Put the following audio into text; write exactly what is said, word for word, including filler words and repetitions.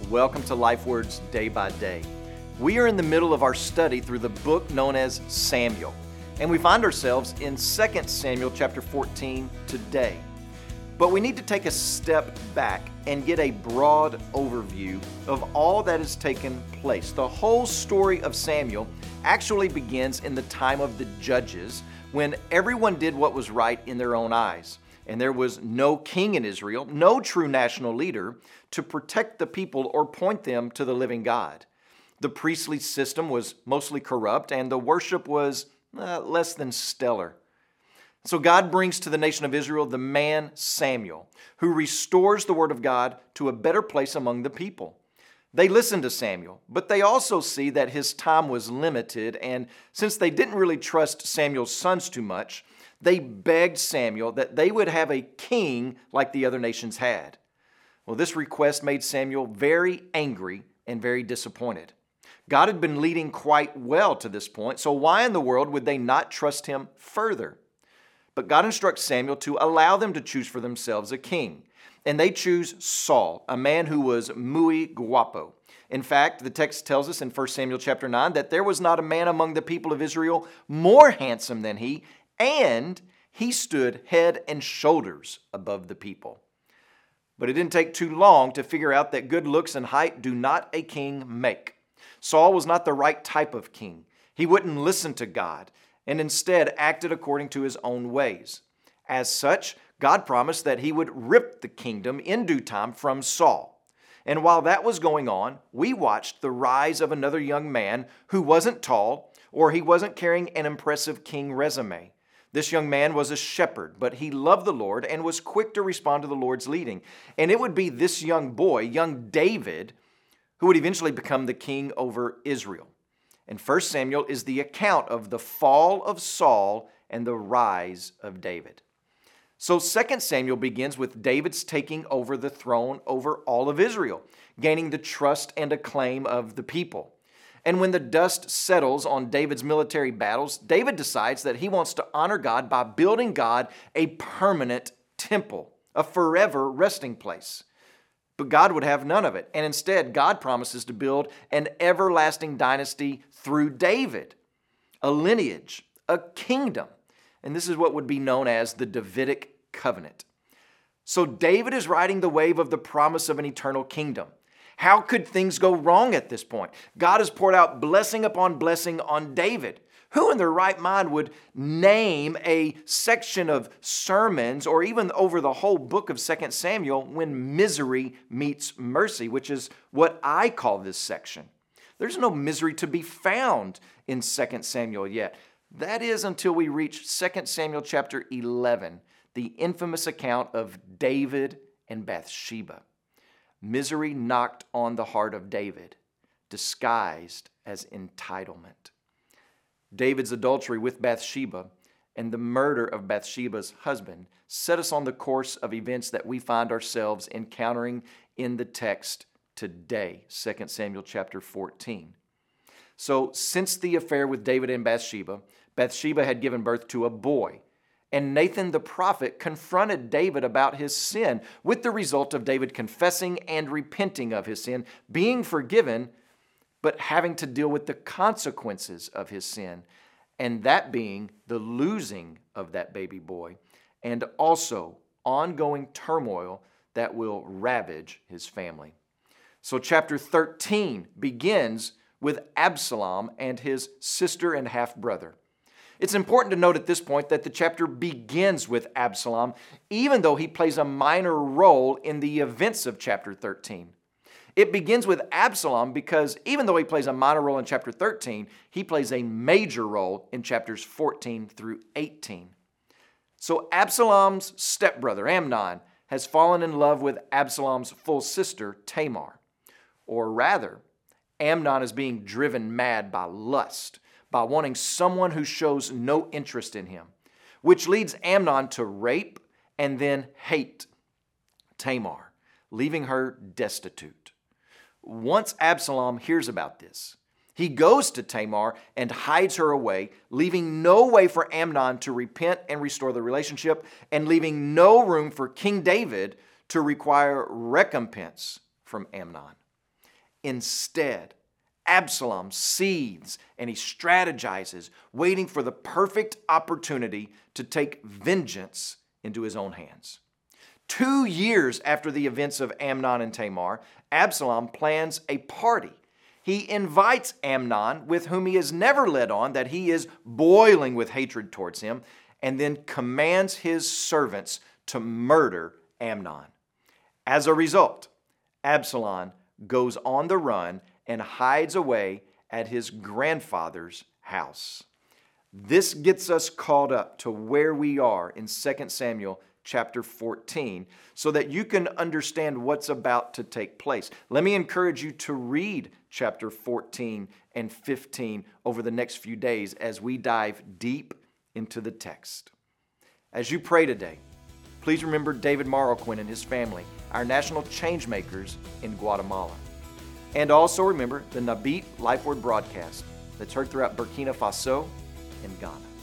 Welcome to Life Words Day by Day. We are in the middle of our study through the book known as Samuel, and we find ourselves in Second Samuel chapter fourteen today. But we need to take a step back and get a broad overview of all that has taken place. The whole story of Samuel actually begins in the time of the judges, when everyone did what was right in their own eyes. And there was no king in Israel, no true national leader to protect the people or point them to the living God. The priestly system was mostly corrupt, and the worship was uh, less than stellar. So God brings to the nation of Israel the man Samuel, who restores the word of God to a better place among the people. They listen to Samuel, but they also see that his time was limited, and since they didn't really trust Samuel's sons too much, they begged Samuel that they would have a king like the other nations had. Well, this request made Samuel very angry and very disappointed. God had been leading quite well to this point, so why in the world would they not trust him further? But God instructs Samuel to allow them to choose for themselves a king. And they choose Saul, a man who was muy guapo. In fact, the text tells us in First Samuel chapter nine that there was not a man among the people of Israel more handsome than he, and he stood head and shoulders above the people. But it didn't take too long to figure out that good looks and height do not a king make. Saul was not the right type of king. He wouldn't listen to God, and instead acted according to his own ways. As such, God promised that he would rip the kingdom in due time from Saul. And while that was going on, we watched the rise of another young man who wasn't tall, or he wasn't carrying an impressive king resume. This young man was a shepherd, but he loved the Lord and was quick to respond to the Lord's leading. And it would be this young boy, young David, who would eventually become the king over Israel. And First Samuel is the account of the fall of Saul and the rise of David. So Second Samuel begins with David's taking over the throne over all of Israel, gaining the trust and acclaim of the people. And when the dust settles on David's military battles, David decides that he wants to honor God by building God a permanent temple, a forever resting place. But God would have none of it. And instead, God promises to build an everlasting dynasty through David, a lineage, a kingdom. And this is what would be known as the Davidic covenant. So David is riding the wave of the promise of an eternal kingdom. How could things go wrong at this point? God has poured out blessing upon blessing on David. Who in their right mind would name a section of sermons or even over the whole book of Second Samuel when misery meets mercy, which is what I call this section? There's no misery to be found in Second Samuel yet. That is until we reach Second Samuel chapter eleven, the infamous account of David and Bathsheba. Misery knocked on the heart of David, disguised as entitlement. David's adultery with Bathsheba and the murder of Bathsheba's husband set us on the course of events that we find ourselves encountering in the text today, Second Samuel chapter fourteen. So, since the affair with David and Bathsheba, Bathsheba had given birth to a boy, and Nathan the prophet confronted David about his sin, with the result of David confessing and repenting of his sin, being forgiven, but having to deal with the consequences of his sin, and that being the losing of that baby boy, and also ongoing turmoil that will ravage his family. So chapter thirteen begins with Absalom and his sister and half-brother. It's important to note at this point that the chapter begins with Absalom, even though he plays a minor role in the events of chapter thirteen. It begins with Absalom because even though he plays a minor role in chapter thirteen, he plays a major role in chapters fourteen through eighteen. So Absalom's stepbrother, Amnon, has fallen in love with Absalom's full sister, Tamar. Or rather, Amnon is being driven mad by lust, by wanting someone who shows no interest in him, which leads Amnon to rape and then hate Tamar, leaving her destitute. Once Absalom hears about this, he goes to Tamar and hides her away, leaving no way for Amnon to repent and restore the relationship, and leaving no room for King David to require recompense from Amnon. Instead, Absalom seethes and he strategizes, waiting for the perfect opportunity to take vengeance into his own hands. Two years after the events of Amnon and Tamar, Absalom plans a party. He invites Amnon, with whom he has never let on that he is boiling with hatred towards him, and then commands his servants to murder Amnon. As a result, Absalom goes on the run and hides away at his grandfather's house. This gets us caught up to where we are in Second Samuel chapter fourteen, so that you can understand what's about to take place. Let me encourage you to read chapter fourteen and fifteen over the next few days as we dive deep into the text. As you pray today, please remember David Marroquin and his family, our national change makers in Guatemala. And also remember the Nabit Life Word broadcast that's heard throughout Burkina Faso and Ghana.